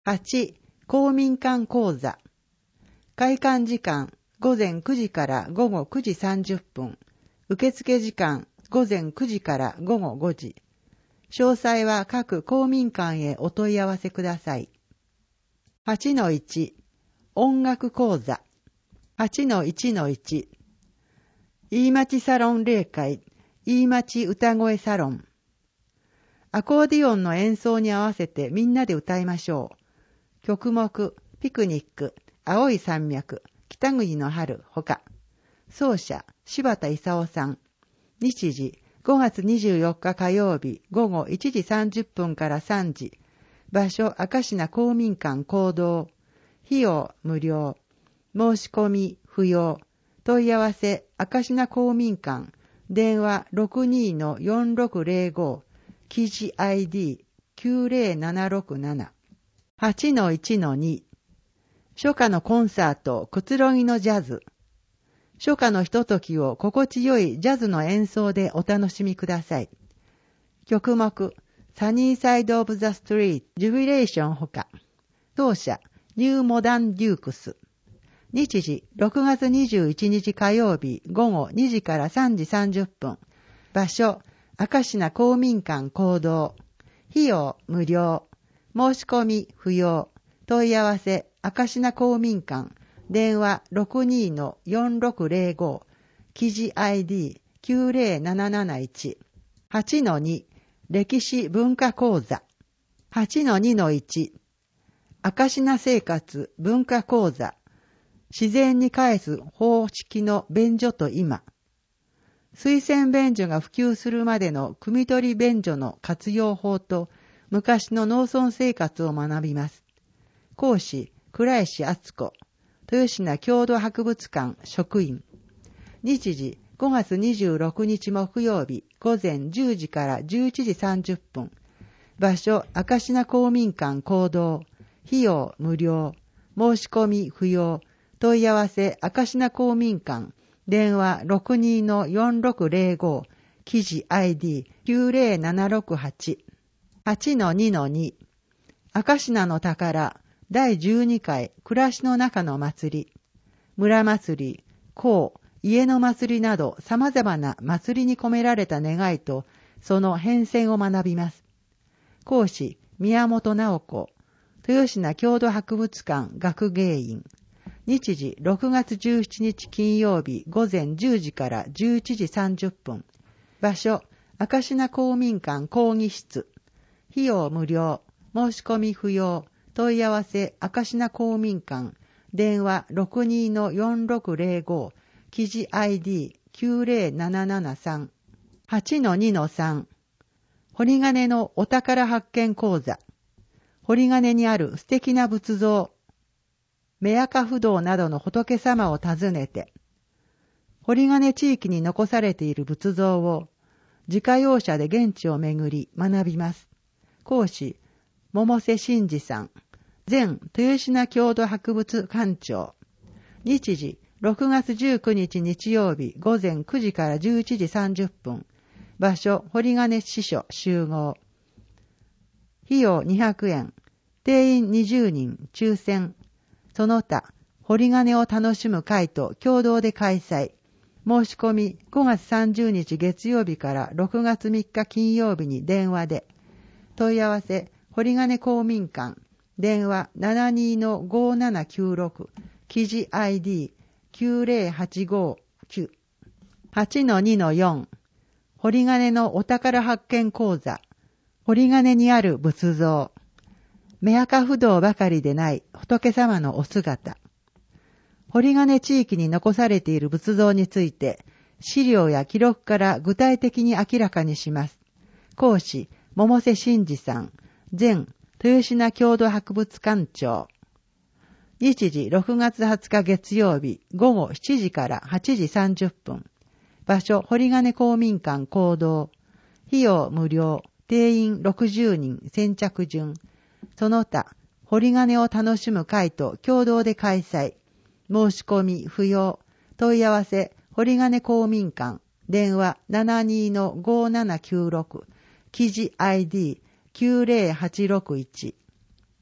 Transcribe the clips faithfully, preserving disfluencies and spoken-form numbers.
はち、公民館講座。開館時間、午前くじから午後くじさんじゅっぷん。受付時間、午前くじから午後ごじ。詳細は各公民館へお問い合わせください。はちのいち、音楽講座。はちのいちのいち、飯町サロン例会、飯町歌声サロン。アコーディオンの演奏に合わせてみんなで歌いましょう。曲目、ピクニック、青い山脈、北国の春、ほか。奏者、柴田勲さん。日時、ごがつにじゅうよっか火曜日、午後いちじさんじゅっぷんからさんじ。場所、明石名公民館講堂。費用、無料。申し込み、不要。問い合わせ、明石名公民館。電話 ろくにーのよんろくぜろご。記事 アイディーきゅうぜろななろくなな。はちのいちのに。初夏のコンサート、くつろぎのジャズ。初夏のひとときを心地よいジャズの演奏でお楽しみください。曲目、サニーサイドオブザストリート、ジュビレーションほか。奏者、ニューモダンデュークス。日時、ろくがつにじゅういちにち火曜日、午後にじからさんじさんじゅっぷん。場所、明石名公民館講堂。費用、無料。申し込み、不要。問い合わせ、明石名公民館。電話 ろくにーのよんろくぜろご。記事 アイディーきゅうぜろなななないち。はちのに、歴史文化講座。はちのにのいち、明石名生活文化講座。自然に返す方式の便所と今。水洗便所が普及するまでの汲み取り便所の活用法と昔の農村生活を学びます。講師、倉石敦子。豊品郷土博物館職員。日時、ごがつにじゅうろくにち木曜日、午前じゅうじからじゅういちじさんじゅっぷん。場所、明石名公民館講堂。費用、無料。申し込み、不要。問い合わせ、明石名公民館。電話 ろくにーのよんろくぜろご。記事 アイディーきゅうぜろななろくはち。はちのにのに。明石名の宝。だいじゅうにかい暮らしの中の祭り。村祭り、公、家の祭りなど様々な祭りに込められた願いとその変遷を学びます。講師、宮本直子。豊品郷土博物館学芸員。日時、ろくがつじゅうしちにち金曜日午前じゅうじからじゅういちじさんじゅっぷん。場所、明石名公民館講義室。費用無料。申し込み不要。問い合わせ、明石名公民館。電話 ろくにーのよんろくぜろご。記事 アイディーきゅうぜろななななさん。はちのにのさん。堀金のお宝発見講座。堀金にある素敵な仏像。目赤不動などの仏様を訪ねて、堀金地域に残されている仏像を自家用車で現地を巡り学びます。講師、百瀬真嗣さん。前豊品郷土博物館長。日時、ろくがつじゅうくにち日曜日午前くじからじゅういちじさんじゅっぷん。場所、堀金支所集合。費用にひゃくえん。定員にじゅうにん抽選。その他、堀金を楽しむ会と共同で開催。申し込みごがつさんじゅうにち月曜日からろくがつみっか金曜日に電話で。問い合わせ、堀金公民館。電話 ななにーのごななきゅうろく。記事 アイディーきゅうぜろはちごきゅう。はちのにのよん。堀金のお宝発見講座。堀金にある仏像。目赤不動ばかりでない仏様のお姿。堀金地域に残されている仏像について、資料や記録から具体的に明らかにします。講師、百瀬真嗣さん。前、豊品郷土博物館長。日時、ろくがつはつか月曜日、午後しちじからはちじさんじゅっぷん。場所、堀金公民館講堂。費用無料。定員ろくじゅうにん先着順。その他、堀金を楽しむ会と共同で開催。申し込み不要。問い合わせ、堀金公民館。電話 ななにーのごななきゅうろく。記事 アイディーきゅうぜろはちろくいち。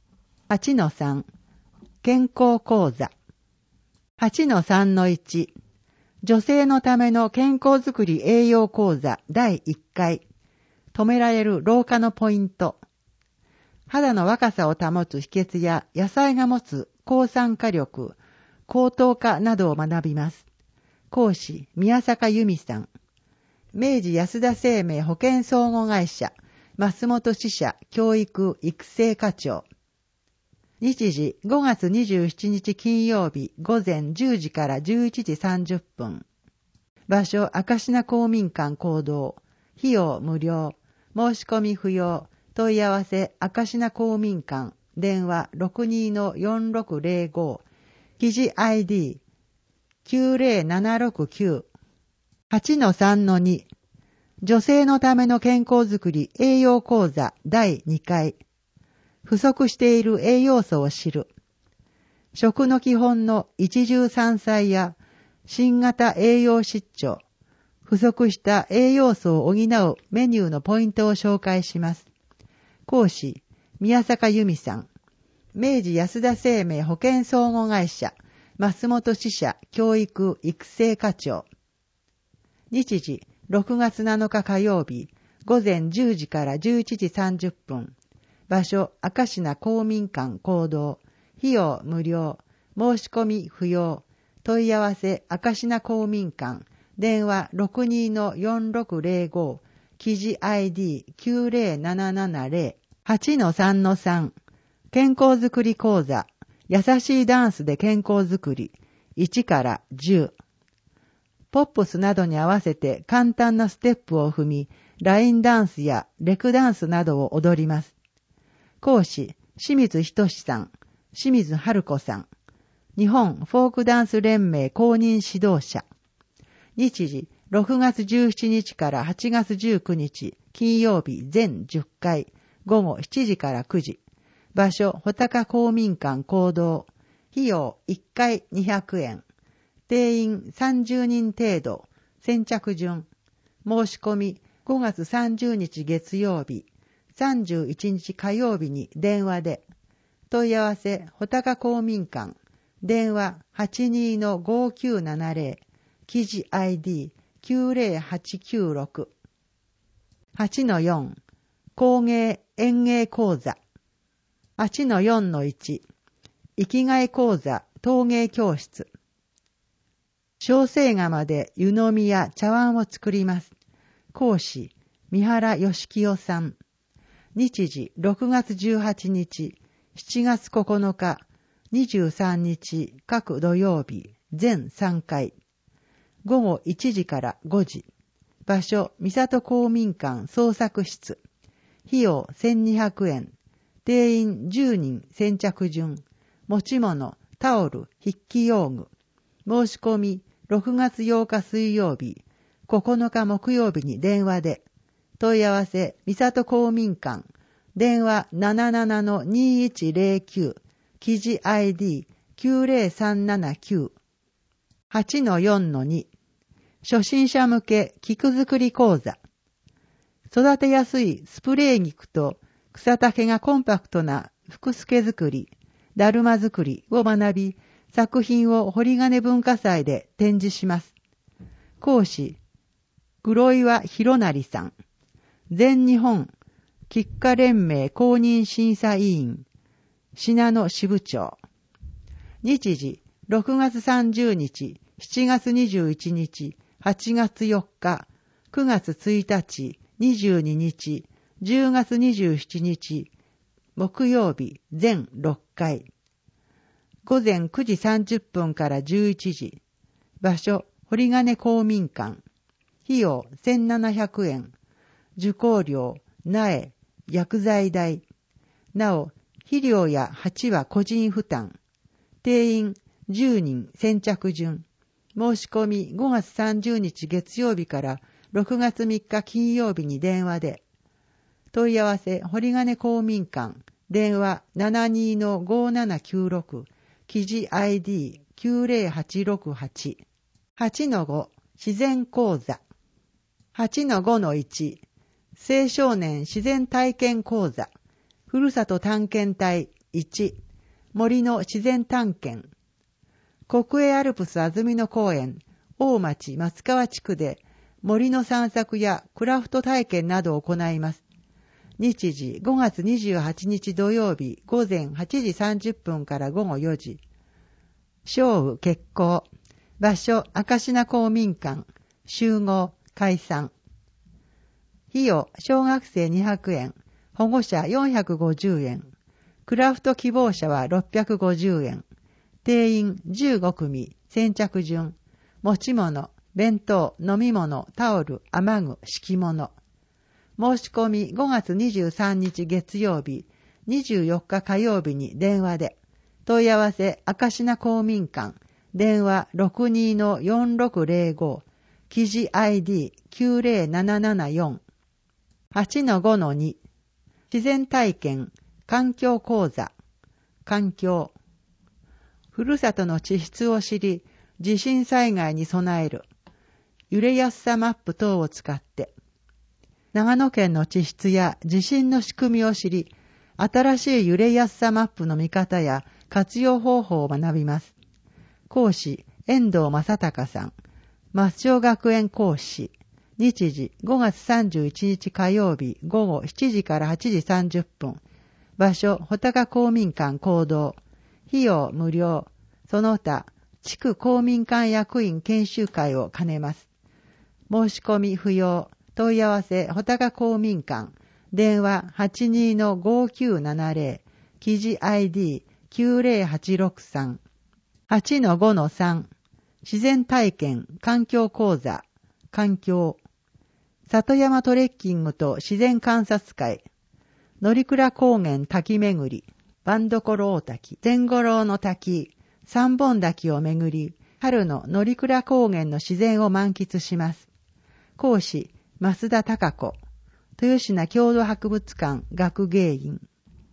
はちのさん、健康講座。はちのさんのいち、女性のための健康づくり栄養講座だいいっかい。止められる老化のポイント。肌の若さを保つ秘訣や野菜が持つ抗酸化力、高糖化などを学びます。講師、宮坂由美さん。明治安田生命保険相互会社、増本支社教育育成課長。日時ごがつにじゅうしちにち金曜日午前じゅうじからじゅういちじさんじゅっぷん。場所、明石名公民館講堂。費用無料。申し込み不要。問い合わせ、明石名公民館。電話 ろくにのよんろくぜろご。記事 アイディーきゅうぜろななろくきゅう。はちのさんのに。女性のための健康づくり栄養講座だいにかい。不足している栄養素を知る。食の基本の一汁三菜や新型栄養失調。不足した栄養素を補うメニューのポイントを紹介します。講師、宮坂由美さん。明治安田生命保険相互会社、増本支社教育育成課長。日時、ろくがつなのか火曜日、午前じゅうじからじゅういちじさんじゅっぷん。場所、明石名公民館講堂。費用無料。申し込み不要。問い合わせ、明石名公民館。電話 ろくにのよんろくぜろご。記事 アイディーきゅうぜろななななぜろ。はちのさんのさん。健康づくり講座。優しいダンスで健康づくり。いちからじゅう。ポップスなどに合わせて簡単なステップを踏み、ラインダンスやレクダンスなどを踊ります。講師、清水仁さん、清水春子さん。日本フォークダンス連盟公認指導者。日時、ろくがつじゅうしちにちからはちがつじゅうくにち、金曜日全じゅっかい、午後しちじからくじ。場所、穂高公民館講堂。費用いっかいにひゃくえん。定員さんじゅうにん程度。先着順。申し込みごがつさんじゅうにち月曜日。さんじゅういちにち火曜日に電話で。問い合わせ、穂高公民館。電話 はちにのごきゅうななぜろ。記事 アイディーきゅうぜろはちきゅうろく。はちのよん。工芸園芸講座。はちのよんのいち。生きがい講座陶芸教室。小生窯で湯飲みや茶碗を作ります。講師、三原義清さん。日時ろくがつじゅうはちにち、しちがつここのか、にじゅうさんにち各土曜日、全さんかい。午後いちじからごじ。場所、三郷公民館創作室。費用せんにひゃくえん。定員じゅうにん先着順。持ち物、タオル、筆記用具。申し込み、ろくがつようか水曜日、ここのか木曜日に電話で。問い合わせ、三郷公民館。電話 ななななのにいちぜろきゅう。記事 アイディーきゅうぜろさんななきゅう。はちのよんのに。初心者向け菊作り講座。育てやすいスプレー菊と草丈がコンパクトな福助作り、だるま作りを学び、作品を堀金文化祭で展示します。講師、黒岩博成さん。全日本菊花連盟公認審査委員、信濃支部長。日時、ろくがつさんじゅうにち、しちがつにじゅういちにち、はちがつよっか、くがつついたち、にじゅうににち、じゅうがつにじゅうしちにち、木曜日全ろっかい。午前くじさんじゅっぷんからじゅういちじ。場所、堀金公民館。費用せんななひゃくえん。受講料、苗、薬剤代。なお、肥料や鉢は個人負担。定員じゅうにん先着順。申し込みごがつさんじゅうにち月曜日からろくがつみっか金曜日に電話で。問い合わせ、堀金公民館。電話 ななにのごななきゅうろく。記事 アイディーきゅうぜろはちろくはち。はちのご、自然講座。はちのごのいち、青少年自然体験講座。ふるさと探検隊いち、森の自然探検。国営アルプス安曇野公園、大町松川地区で森の散策やクラフト体験などを行います。日時ごがつにじゅうはちにち土曜日午前はちじさんじゅっぷんから午後よじ。正午決行。場所明科公民館。集合解散。費用小学生にひゃくえん、保護者よんひゃくごじゅうえん。クラフト希望者はろっぴゃくごじゅうえん。定員じゅうごくみ、先着順。持ち物、弁当、飲み物、タオル、雨具、敷物。申し込みごがつにじゅうさんにち月曜日、にじゅうよっか火曜日に電話で。問い合わせ明科公民館。電話 ろくに の よんろくぜろご。記事 アイディーきゅうぜろななななよん。はちのごのに。自然体験、環境講座。環境。ふるさとの地質を知り、地震災害に備える。揺れやすさマップ等を使って。長野県の地質や地震の仕組みを知り、新しい揺れやすさマップの見方や活用方法を学びます。講師、遠藤正隆さん。松商学園講師。日時ごがつさんじゅういちにち火曜日午後しちじからはちじさんじゅっぷん。場所、穂高公民館講堂。費用無料。その他、地区公民館役員研修会を兼ねます。申し込み不要。問い合わせ、穂高公民館。電話 はちに の ごきゅうななぜろ。記事 アイディーきゅうぜろはちろくさん。はちのごのさん。自然体験、環境講座。環境。里山トレッキングと自然観察会。乗倉高原滝巡り。番所大滝。千五郎の滝。三本滝を巡り、春の乗倉高原の自然を満喫します。講師、増田貴子。豊品郷土博物館学芸員。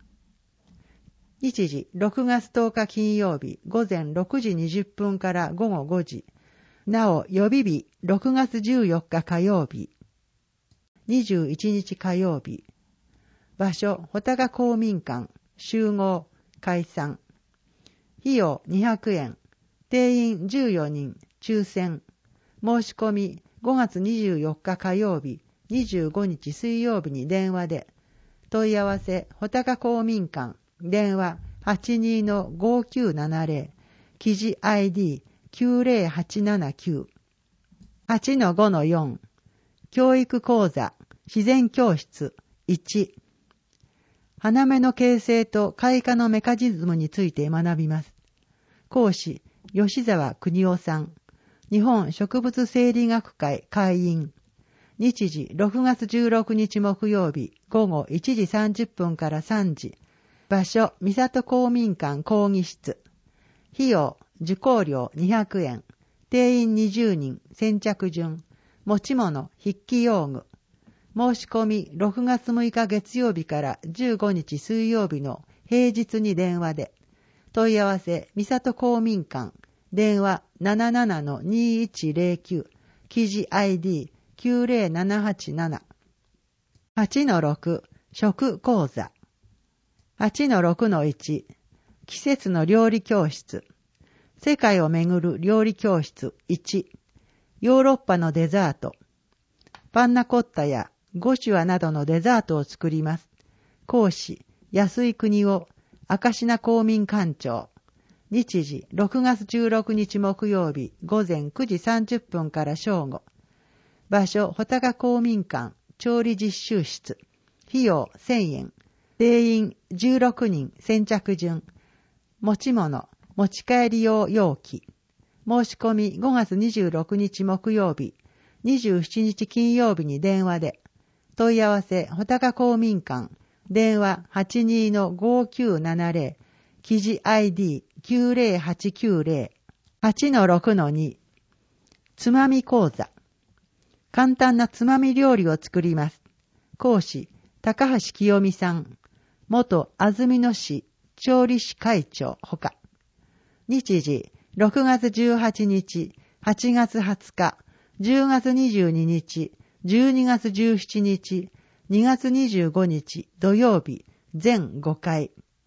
日時ろくがつとおか金曜日午前ろくじにじゅっぷんから午後ごじ。なお予備日ろくがつじゅうよっか火曜日。にじゅういちにち火曜日。場所、穂高公民館。集合、解散。費用にひゃくえん。定員じゅうよにん。抽選。申し込みごがつにじゅうよっか火曜日、にじゅうごにち水曜日に電話で。問い合わせ、穂高公民館。電話 はちに の ごきゅうななぜろ。記事 アイディーきゅうぜろはちななきゅう。はちのごのよん。教育講座、自然教室。いち。花芽の形成と開花のメカニズムについて学びます。講師、吉沢邦夫さん。日本植物生理学会会員。日時ろくがつじゅうろくにち木曜日午後いちじさんじゅっぷんからさんじ。場所、三里公民館講義室。費用、受講料にひゃくえん。定員にじゅうにん、先着順。持ち物、筆記用具。申し込みろくがつむいか月曜日からじゅうごにち水曜日の平日に電話で。問い合わせ、三里公民館。電話 ななななのにいちぜろきゅう。記事 アイディーきゅうぜろななはちなな。はちのろく、食講座。はちのろくのいち、季節の料理教室。世界をめぐる料理教室いち。ヨーロッパのデザート。パンナコッタやゴシュアなどのデザートを作ります。講師、安井邦夫、明科公民館長。日時ろくがつじゅうろくにち木曜日午前くじさんじゅっぷんから正午。場所、穂高公民館調理実習室。費用せんえん。定員じゅうろくにん、先着順。持ち物、持ち帰り用容器。申し込みごがつにじゅうろくにち木曜日、にじゅうしちにち金曜日に電話で。問い合わせ、穂高公民館。電話 はちに の ごきゅうななぜろ。記事 アイディーきゅうぜろはちきゅうぜろ。はちのろくのに。つまみ講座。簡単なつまみ料理を作ります。講師、高橋清美さん。元安曇野市調理師会長ほか。日時、ろくがつじゅうはちにち、はちがつはつか、じゅうがつにじゅうににち、じゅうにがつじゅうしちにち、にがつにじゅうごにち土曜日、全ごかい。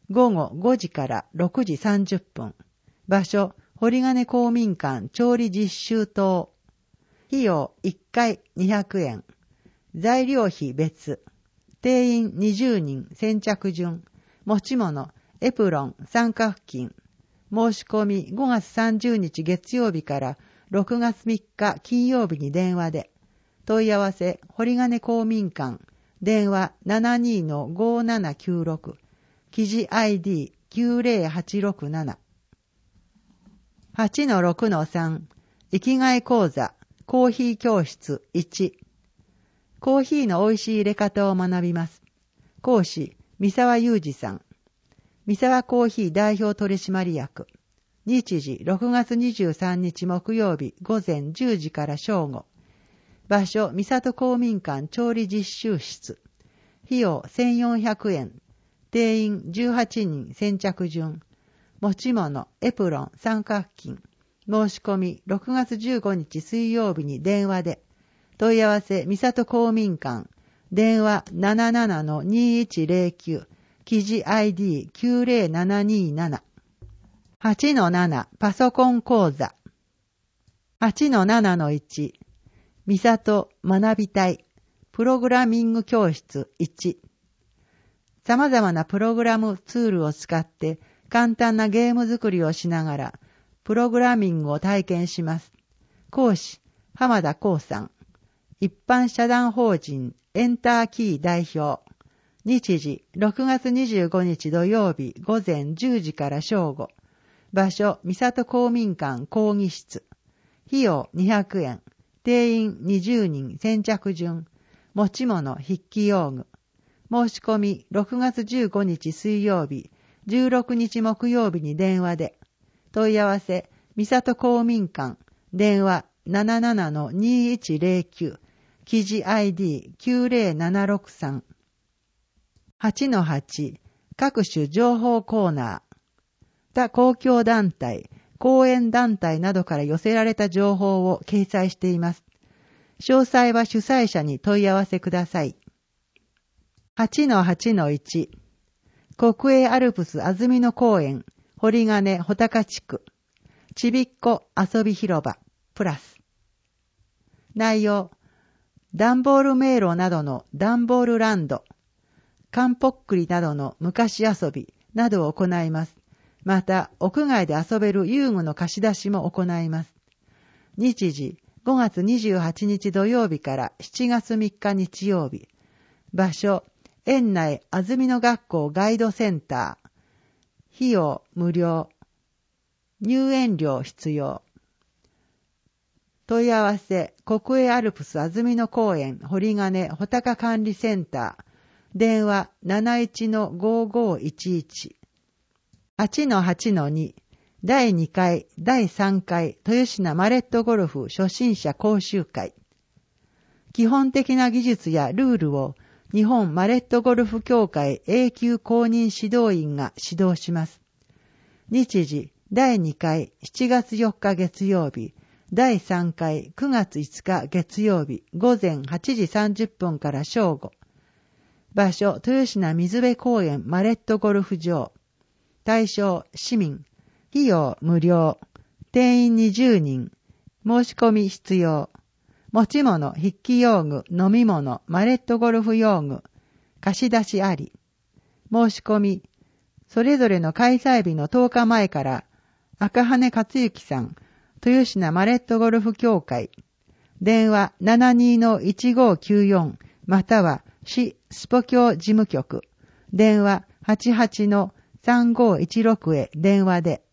ごごごじからろくじさんじゅっぷん。場所、堀金公民館調理実習棟。費用いっかいにひゃくえん。材料費別。定員にじゅうにん先着順。持ち物、エプロン、参加付近。申し込みごがつさんじゅうにち月曜日からろくがつみっか金曜日に電話で。問い合わせ、堀金公民館。電話 ななにのごななきゅうろく。記事 アイディーきゅうぜろはちろくなな。はちのろくのさん。生きがい講座、コーヒー教室いち。コーヒーの美味しい入れ方を学びます。講師、三沢裕二さん。三沢コーヒー代表取締役。日時、ろくがつにじゅうさんにち木曜日午前じゅうじから正午。場所、三郷公民館調理実習室。費用せんよんひゃくえん。定員じゅうはちにん先着順。持ち物、エプロン、参加付近。申し込みろくがつじゅうごにち水曜日に電話で。問い合わせ、三郷公民館。電話 なななのにいちぜろきゅう。記事 アイディーきゅうぜろななになな。はちのなな、パソコン講座。はちのななのいち、三郷学びたい。プログラミング教室いち。様々なプログラムツールを使って簡単なゲーム作りをしながらプログラミングを体験します。講師、浜田光さん。一般社団法人エンターキー代表。日時、ろくがつにじゅうごにち土曜日午前じゅうじから正午。場所、三郷公民館講義室。費用にひゃくえん。定員にじゅうにん先着順。持ち物筆記用具。申し込みろくがつじゅうごにち水曜日、じゅうろくにち木曜日に電話で。問い合わせ、三郷公民館。電話 なななのにいちぜろきゅう。記事 アイディーきゅうぜろななろくさん。はちのはち、各種情報コーナー。他公共団体、講演団体などから寄せられた情報を掲載しています。詳細は主催者に問い合わせください。はちのはちのいち、国営アルプス安曇野公園、堀金穂高地区、ちびっこ遊び広場、プラス。内容、段ボール迷路などの段ボールランド、カンポックリなどの昔遊びなどを行います。また、屋外で遊べる遊具の貸し出しも行います。日時、ごがつにじゅうはちにち土曜日からしちがつみっか日曜日。場所、園内安曇野学校ガイドセンター。費用無料。入園料必要。問い合わせ、国営アルプス安曇野公園堀金穂高管理センター。電話 なないちのごごいちいち。はちのはちのに、だいにかい、だいさんかい豊品マレットゴルフ初心者講習会。基本的な技術やルールを日本マレットゴルフ協会永久公認指導員が指導します。日時、だいにかいしちがつよっか月曜日、だいさんかいくがついつか月曜日午前はちじさんじゅっぷんから正午。場所、豊品水辺公園マレットゴルフ場。対象、市民。費用、無料。定員にじゅうにん。申し込み必要。持ち物、筆記用具、飲み物、マレットゴルフ用具。貸し出しあり。申し込み。それぞれの開催日のとおかまえから、赤羽克之さん、豊品マレットゴルフ協会。電話 ななにのいちごきゅうよん または市スポ協事務局。電話 はちはちのさんごいちろく へ電話で。